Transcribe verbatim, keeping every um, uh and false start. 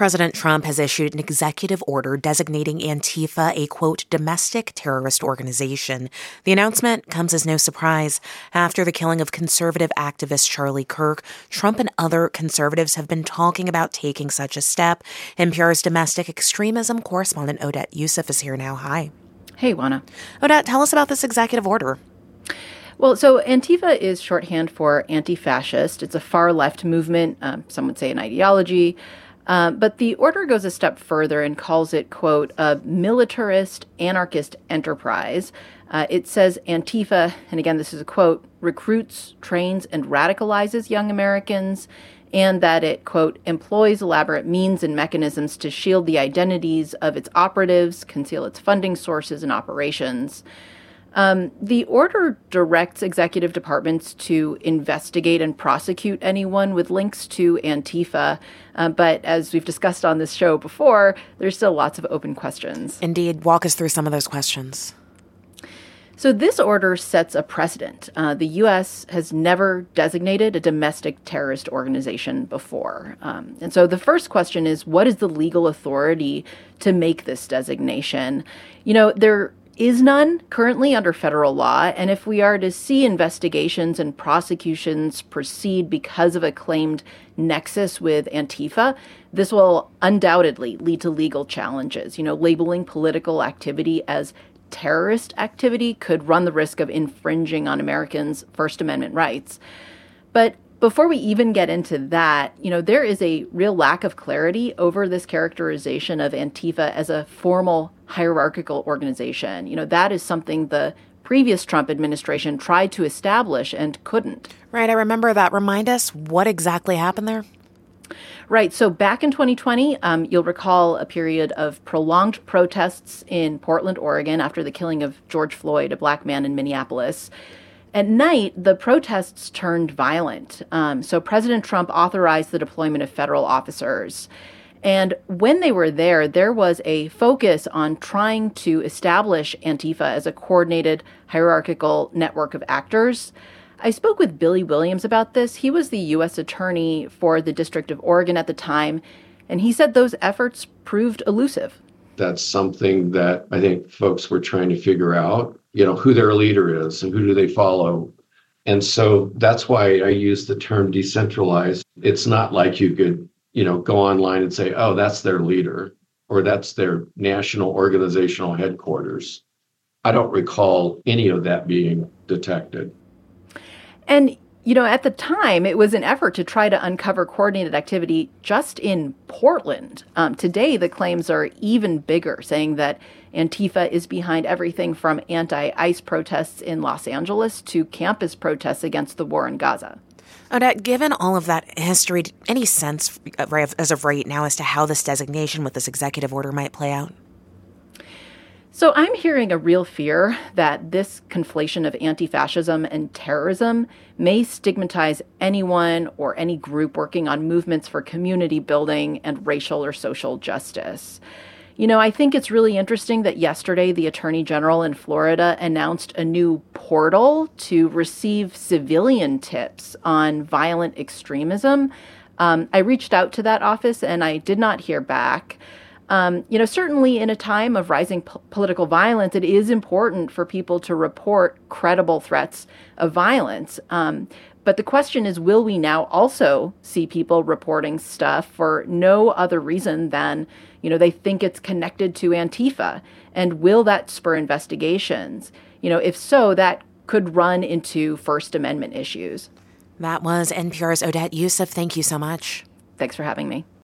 President Trump has issued an executive order designating Antifa a, quote, domestic terrorist organization. The announcement comes as no surprise. After the killing of conservative activist Charlie Kirk, Trump and other conservatives have been talking about taking such a step. N P R's domestic extremism correspondent Odette Yousef is here now. Hi. Hey, Juana. Odette, tell us about this executive order. Well, so Antifa is shorthand for anti-fascist. It's a far-left movement, um, some would say an ideology. Uh, but the order goes a step further and calls it, quote, a militarist anarchist enterprise. Uh, it says Antifa, and again, this is a quote, recruits, trains, and radicalizes young Americans, and that it, quote, employs elaborate means and mechanisms to shield the identities of its operatives, conceal its funding sources and operations. Um, the order directs executive departments to investigate and prosecute anyone with links to Antifa. Uh, but as we've discussed on this show before, there's still lots of open questions. Indeed. Walk us through some of those questions. So this order sets a precedent. Uh, the U S has never designated a domestic terrorist organization before. Um, and so the first question is, what is the legal authority to make this designation? You know, there is none currently under federal law, and if we are to see investigations and prosecutions proceed because of a claimed nexus with Antifa, this will undoubtedly lead to legal challenges. You know, labeling political activity as terrorist activity could run the risk of infringing on Americans' First Amendment rights. But before we even get into that, you know, there is a real lack of clarity over this characterization of Antifa as a formal hierarchical organization. You know, that is something the previous Trump administration tried to establish and couldn't. Right, I remember that. Remind us what exactly happened there. Right. So back in twenty twenty, um, you'll recall a period of prolonged protests in Portland, Oregon, after the killing of George Floyd, a black man in Minneapolis. At night, the protests turned violent. Um, so President Trump authorized the deployment of federal officers. And when they were there, there was a focus on trying to establish Antifa as a coordinated hierarchical network of actors. I spoke with Billy Williams about this. He was the U S attorney for the District of Oregon at the time, and he said those efforts proved elusive. That's something that I think folks were trying to figure out, you know, who their leader is and who do they follow. And so that's why I use the term decentralized. It's not like you could, you know, go online and say, oh, that's their leader or that's their national organizational headquarters. I don't recall any of that being detected. And, you know, at the time, it was an effort to try to uncover coordinated activity just in Portland. Um, today, the claims are even bigger, saying that Antifa is behind everything from anti-ICE protests in Los Angeles to campus protests against the war in Gaza. Odette, given all of that history, any sense as of right now as to how this designation with this executive order might play out? So I'm hearing a real fear that this conflation of anti-fascism and terrorism may stigmatize anyone or any group working on movements for community building and racial or social justice. You know, I think it's really interesting that yesterday the Attorney General in Florida announced a new portal to receive civilian tips on violent extremism. Um, I reached out to that office and I did not hear back. Um, you know, certainly in a time of rising po- political violence, it is important for people to report credible threats of violence. Um, but the question is, will we now also see people reporting stuff for no other reason than, you know, they think it's connected to Antifa? And will that spur investigations? You know, if so, that could run into First Amendment issues. That was N P R's Odette Yousef. Thank you so much. Thanks for having me.